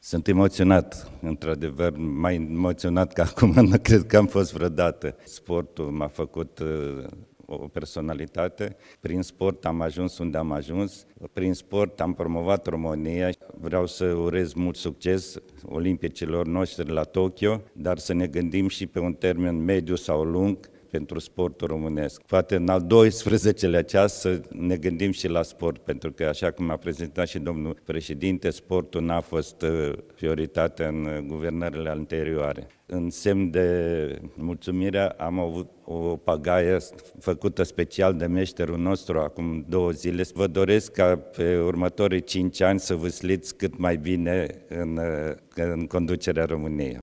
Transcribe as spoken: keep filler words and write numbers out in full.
Sunt emoționat, într-adevăr, mai emoționat ca acum, nu cred că am fost vreodată. Sportul m-a făcut o personalitate, prin sport am ajuns unde am ajuns, prin sport am promovat România. Vreau să urez mult succes olimpicilor noștri la Tokyo, dar să ne gândim și pe un termen mediu sau lung pentru sportul românesc. Poate în al doisprezecelea ceas să ne gândim și la sport, pentru că, așa cum a prezentat și domnul președinte, sportul n-a fost prioritate în guvernările anterioare. În semn de mulțumire am avut o pagaie făcută special de meșterul nostru acum două zile. Vă doresc ca pe următorii cinci ani să vă sliți cât mai bine în, în conducerea României.